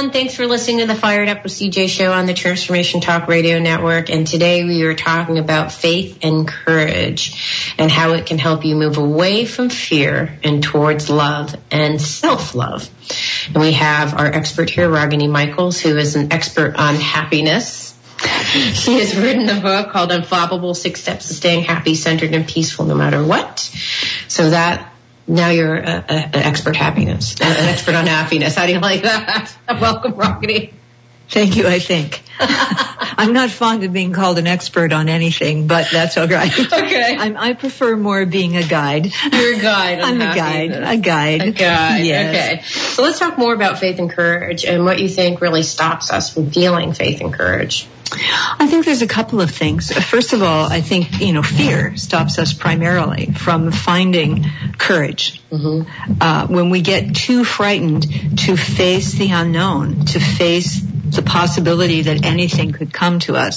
everyone. Thanks for listening to the Fired Up with CJ show on the Transformation Talk Radio Network. And today we are talking about faith and courage and how it can help you move away from fear and towards love and self-love. And we have our expert here, Ragini Michaels, who is an expert on happiness. She has written a book called Unflappable: 6 Steps to Staying Happy, Centered, and Peaceful No Matter What. So that now you're an expert happiness, an expert on happiness. How do you like that? Welcome, Ragini. Thank you, I think. I'm not fond of being called an expert on anything, but that's all right. Okay. I prefer more being a guide. You're a guide. I'm a guide. A guide. Yes. Okay. So let's talk more about faith and courage and what you think really stops us from feeling faith and courage. I think there's a couple of things. First of all, I think, fear stops us primarily from finding courage. Mm-hmm. When we get too frightened to face the unknown, to face the possibility that anything could come to us,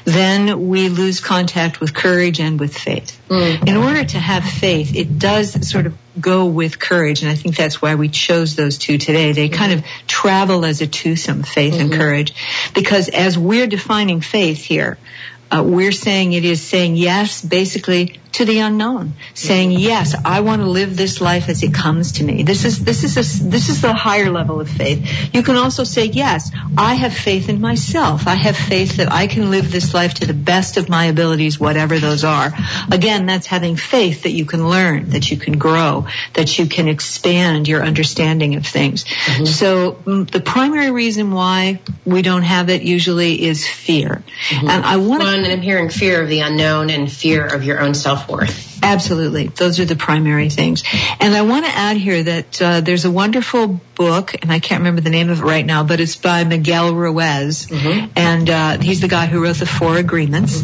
then we lose contact with courage and with faith. Mm-hmm. In order to have faith, it does sort of go with courage, and I think that's why we chose those two today. They kind of travel as a twosome, faith and courage, because as we're defining faith here, we're saying it is saying yes, basically, to the unknown. Saying yes, I want to live this life as it comes to me. This is the higher level of faith. You can also say yes, I have faith in myself. I have faith that I can live this life to the best of my abilities, whatever those are. Again, that's having faith that you can learn, that you can grow, that you can expand your understanding of things. Mm-hmm. So the primary reason why we don't have it usually is fear. Mm-hmm. And I'm hearing fear of the unknown and fear of your own self-worth. Absolutely. Those are the primary things. And I want to add here that there's a wonderful book, and I can't remember the name of it right now, but it's by Miguel Ruiz. Mm-hmm. And he's the guy who wrote the 4 Agreements.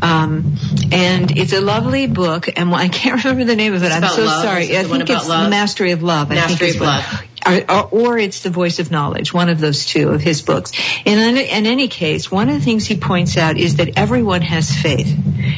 Mm-hmm. And it's a lovely book, and I can't remember the name of it. I'm so love. sorry. I think it's The Mastery of Love. Mastery of Love. Or it's The Voice of Knowledge, one of those two of his books. And in any case, one of the things he points out is that everyone has faith,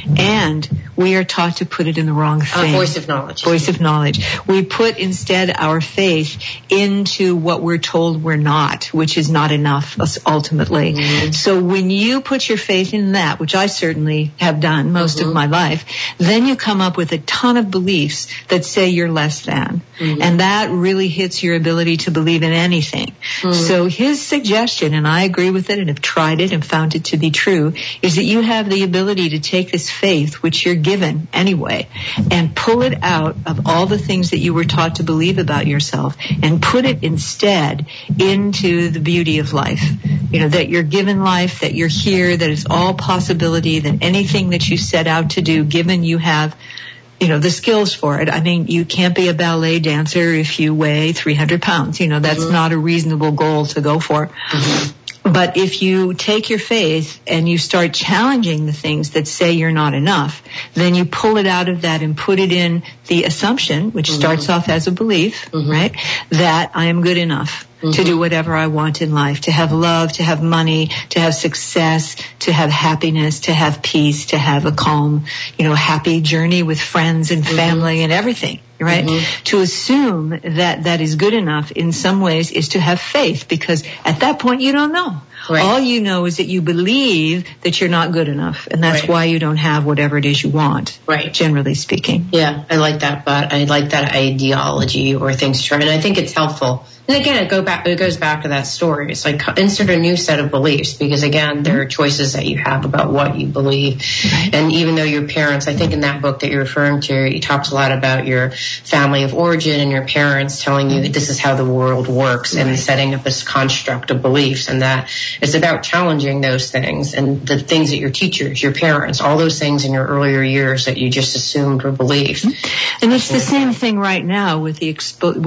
and we are taught to put it in the wrong thing. Voice of Knowledge. Voice of Knowledge. We put instead our faith into what we're told we're not, which is not enough ultimately. Mm-hmm. So when you put your faith in that, which I certainly have done most of my life, then you come up with a ton of beliefs that say you're less than. Mm-hmm. And that really hits your ability to believe in anything. Mm-hmm. So his suggestion, and I agree with it and have tried it and found it to be true, is that you have the ability to take this faith, which you're given anyway, and pull it out of all the things that you were taught to believe about yourself and put it instead into the beauty of life. That you're given life, that you're here, that it's all possibility, that anything that you set out to do, given you have the skills for it. I mean, you can't be a ballet dancer if you weigh 300 pounds. That's not a reasonable goal to go for. Mm-hmm. But if you take your faith and you start challenging the things that say you're not enough, then you pull it out of that and put it in the assumption, which starts off as a belief, right, that I am good enough to do whatever I want in life, to have love, to have money, to have success, to have happiness, to have peace, to have a calm, happy journey with friends and family and everything. Right? Mm-hmm. To assume that is good enough in some ways is to have faith, because at that point you don't know. Right. All you know is that you believe that you're not good enough, and that's why you don't have whatever it is you want, generally speaking. Yeah, I like that, but I like that ideology or things, and I think it's helpful. And again, it goes back to that story. It's like insert a new set of beliefs, because again, there are choices that you have about what you believe. Right. And even though your parents, I think in that book that you're referring to, he talks a lot about your family of origin and your parents telling you that this is how the world works and setting up this construct of beliefs, and that it's about challenging those things and the things that your teachers, your parents, all those things in your earlier years that you just assumed were beliefs. And it's the same thing right now with the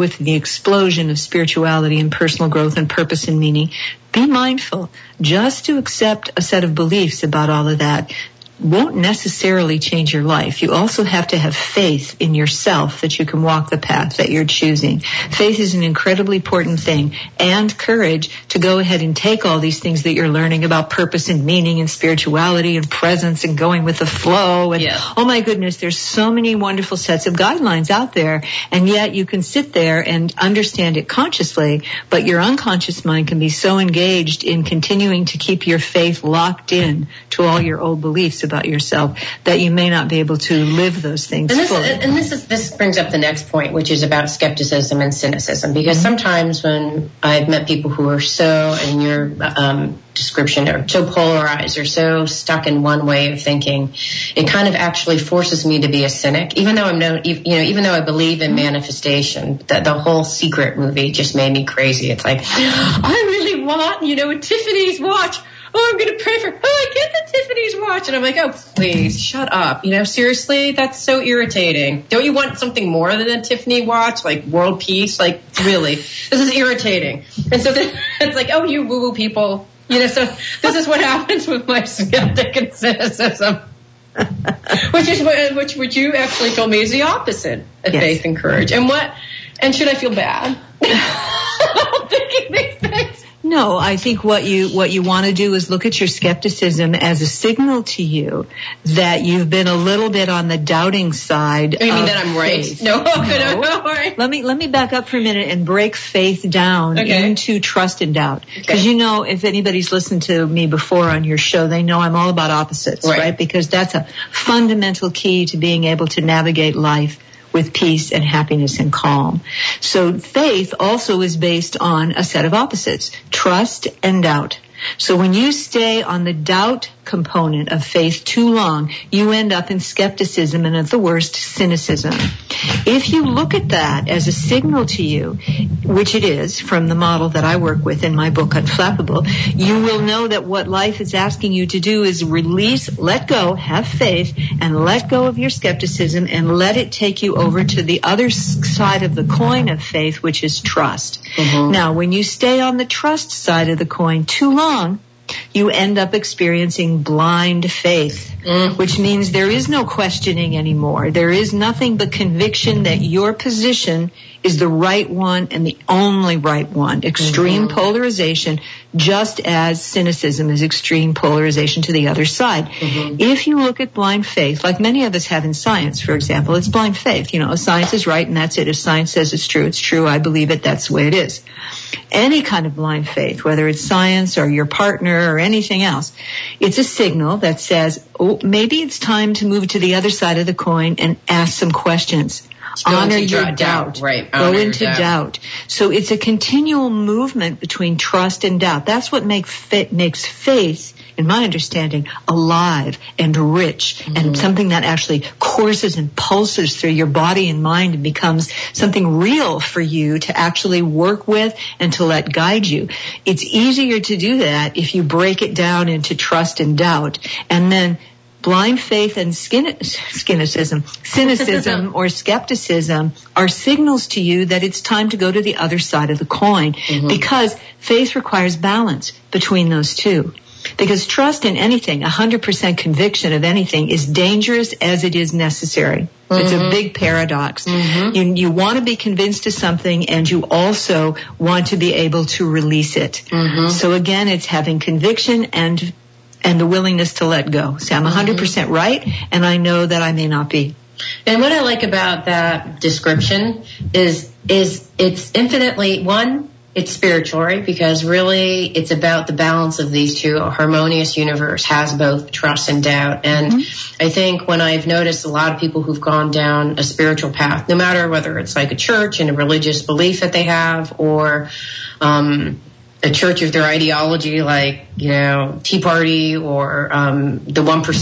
explosion of spirituality and personal growth and purpose and meaning. Be mindful. Just to accept a set of beliefs about all of that won't necessarily change your life. You also have to have faith in yourself that you can walk the path that you're choosing. Faith is an incredibly important thing, and courage to go ahead and take all these things that you're learning about purpose and meaning and spirituality and presence and going with the flow. And oh my goodness, there's so many wonderful sets of guidelines out there, and yet you can sit there and understand it consciously, but your unconscious mind can be so engaged in continuing to keep your faith locked in to all your old beliefs about yourself that you may not be able to live those things fully. And this brings up the next point, which is about skepticism and cynicism, because sometimes when I've met people who are so, in your description, are so polarized or so stuck in one way of thinking, it kind of actually forces me to be a cynic, even though even though I believe in manifestation. That the whole Secret movie just made me crazy. It's like, I really want, a Tiffany's watch. Oh, I'm going to pray for, I get the Tiffany's watch. And I'm like, oh, please, shut up. Seriously, that's so irritating. Don't you want something more than a Tiffany watch, like world peace? Like, really, this is irritating. And so then it's like, oh, you woo-woo people. So this is what happens with my skeptic and cynicism. which you actually told me is the opposite of faith and courage. And should I feel bad? I'm thinking these things. No, I think what you want to do is look at your skepticism as a signal to you that you've been a little bit on the doubting side. Oh, you mean that I'm right? Faith. No. Let me back up for a minute and break faith down into trust and doubt. Because if anybody's listened to me before on your show, they know I'm all about opposites, right? Because that's a fundamental key to being able to navigate life with peace and happiness and calm. So faith also is based on a set of opposites, trust and doubt. So when you stay on the doubt component of faith too long, you end up in skepticism and at the worst, cynicism. If you look at that as a signal to you, which it is from the model that I work with in my book Unflappable, you will know that what life is asking you to do is release, let go, have faith, and let go of your skepticism and let it take you over to the other side of the coin of faith, which is trust. Mm-hmm. Now, when you stay on the trust side of the coin too long, you end up experiencing blind faith, which means there is no questioning anymore. There is nothing but conviction that your position is the right one and the only right one. Extreme polarization, just as cynicism is extreme polarization to the other side. If you look at blind faith, like many of us have in science, for example, it's blind faith. Science is right and that's it. If science says it's true, I believe it, that's the way it is. Any kind of blind faith, whether it's science or your partner or anything else, it's a signal that says, oh, maybe it's time to move to the other side of the coin and ask some questions. Honor your doubt. Right. Go into doubt. So it's a continual movement between trust and doubt. That's what makes faith, in my understanding, alive and rich and something that actually courses and pulses through your body and mind and becomes something real for you to actually work with and to let guide you. It's easier to do that if you break it down into trust and doubt, and then blind faith and cynicism or skepticism are signals to you that it's time to go to the other side of the coin, because faith requires balance between those two. Because trust in anything, 100% conviction of anything, is dangerous as it is necessary. It's a big paradox. You want to be convinced of something, and you also want to be able to release it. So again, it's having conviction and the willingness to let go. Say, I'm 100% right, and I know that I may not be. And what I like about that description is it's infinitely, one, it's spiritual, right? Because really it's about the balance of these two. A harmonious universe has both trust and doubt. And I think when I've noticed a lot of people who've gone down a spiritual path, no matter whether it's like a church and a religious belief that they have, or a church of their ideology, like, Tea Party or the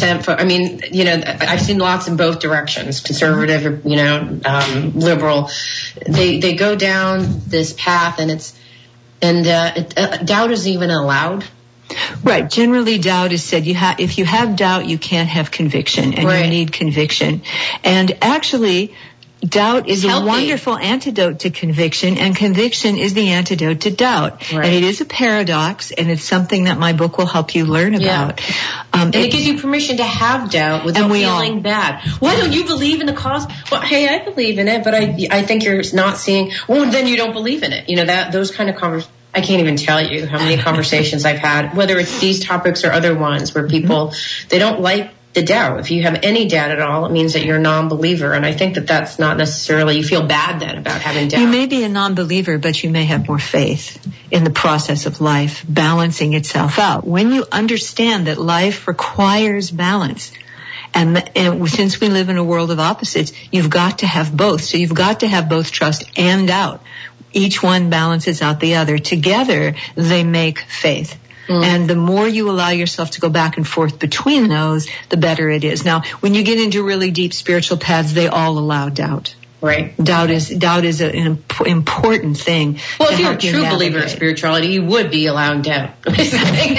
1%. I've seen lots in both directions, conservative, liberal. They go down this path, and doubt isn't even allowed. Right. Generally, doubt is said. If you have doubt, you can't have conviction, and you need conviction. And actually, Doubt is a wonderful antidote to conviction, and conviction is the antidote to doubt. Right. And it is a paradox, and it's something that my book will help you learn about. And it gives you permission to have doubt without feeling bad. Why don't you believe in the cause? Well, hey, I believe in it, but I think you're not seeing, well, then you don't believe in it. You know, those kind of conversations. I can't even tell you how many conversations I've had, whether it's these topics or other ones, where people, they don't like the doubt. If you have any doubt at all, it means that you're a non-believer. And I think that that's not necessarily, you feel bad then about having doubt. You may be a non-believer, but you may have more faith in the process of life balancing itself out. When you understand that life requires balance, and since we live in a world of opposites, you've got to have both. So you've got to have both trust and doubt. Each one balances out the other. Together, they make faith. And the more you allow yourself to go back and forth between those, the better it is. Now, when you get into really deep spiritual paths, they all allow doubt. Right. Doubt is an important thing. Well, if you're a true believer in spirituality, you would be allowing doubt. Okay.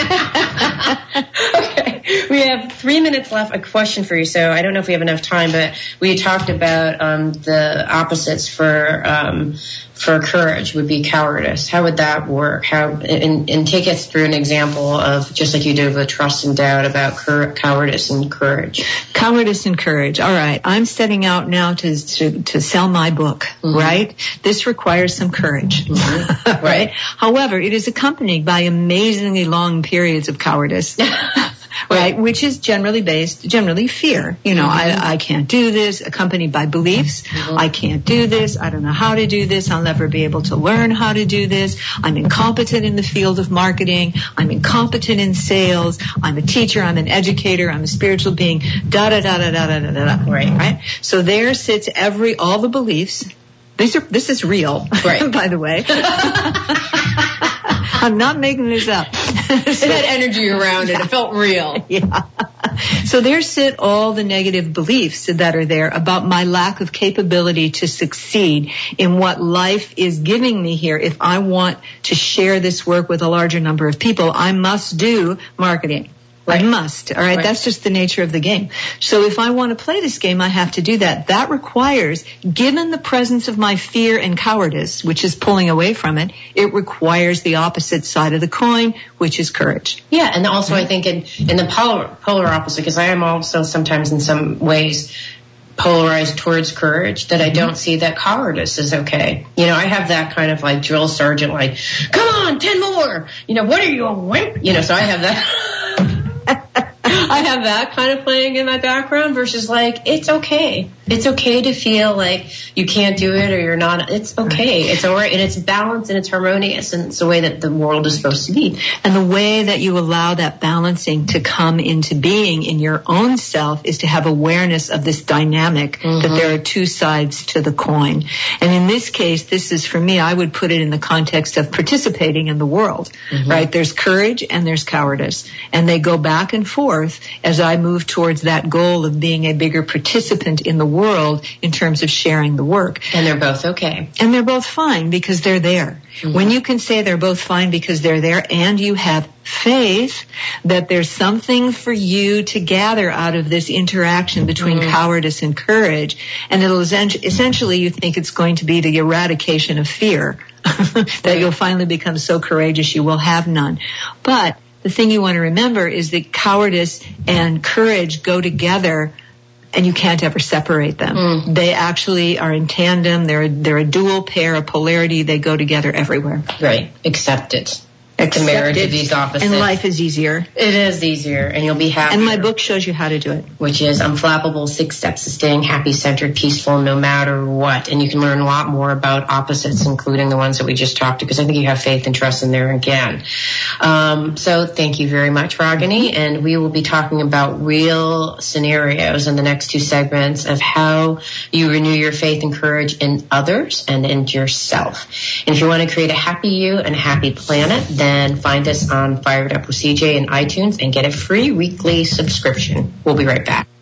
We have 3 minutes left. A question for you. So I don't know if we have enough time, but we talked about the opposites for courage would be cowardice. How would that work? And take us through an example of, just like you did with trust and doubt, about cowardice and courage. Cowardice and courage. All right. I'm setting out now to sell my book, right? This requires some courage, right? However, it is accompanied by amazingly long periods of cowardice. Right, which is generally fear. You know, I can't do this, accompanied by beliefs. I can't do this. I don't know how to do this. I'll never be able to learn how to do this. I'm incompetent in the field of marketing. I'm incompetent in sales. I'm a teacher. I'm an educator. I'm a spiritual being. Right. So there sits all the beliefs. This is real, right? By the way. I'm not making this up. It had energy around it. It felt real. Yeah. So there sit all the negative beliefs that are there about my lack of capability to succeed in what life is giving me here. If I want to share this work with a larger number of people, I must do marketing. Right. I must. All right. That's just the nature of the game. So if I want to play this game, I have to do that. That requires, given the presence of my fear and cowardice, which is pulling away from it, it requires the opposite side of the coin, which is courage. Yeah. And also I think in the polar opposite, because I am also sometimes in some ways polarized towards courage, that I don't see that cowardice is okay. You know, I have that kind of like drill sergeant, like, come on, 10 more. You know, what are you, a wimp? You know, so I have that. I have that kind of playing in my background versus like, it's okay. It's okay to feel like you can't do it or you're not. It's okay. It's all right. And it's balanced and it's harmonious, and it's the way that the world is supposed to be. And the way that you allow that balancing to come into being in your own self is to have awareness of this dynamic, that there are two sides to the coin. And in this case, this is, for me, I would put it in the context of participating in the world, right? There's courage and there's cowardice, and they go back and forth as I move towards that goal of being a bigger participant in the world in terms of sharing the work. And they're both okay. And they're both fine because they're there. When you can say they're both fine because they're there, and you have faith that there's something for you to gather out of this interaction between cowardice and courage, and it'll essentially, you think it's going to be the eradication of fear, that you'll finally become so courageous you will have none. But the thing you want to remember is that cowardice and courage go together, and you can't ever separate them. They actually are in tandem. They're a dual pair, a polarity. They go together everywhere. Right. Accept it. It's a marriage of these opposites. And life is easier. It is easier, and you'll be happy. And my book shows you how to do it. Which is Unflappable 6 Steps to Staying Happy, Centered, Peaceful, No Matter What. And you can learn a lot more about opposites, including the ones that we just talked to, because I think you have faith and trust in there again. So thank you very much, Ragini. And we will be talking about real scenarios in the next 2 segments of how you renew your faith and courage in others and in yourself. And if you want to create a happy you and a happy planet, then find us on Fired Up with CJ in iTunes and get a free weekly subscription. We'll be right back.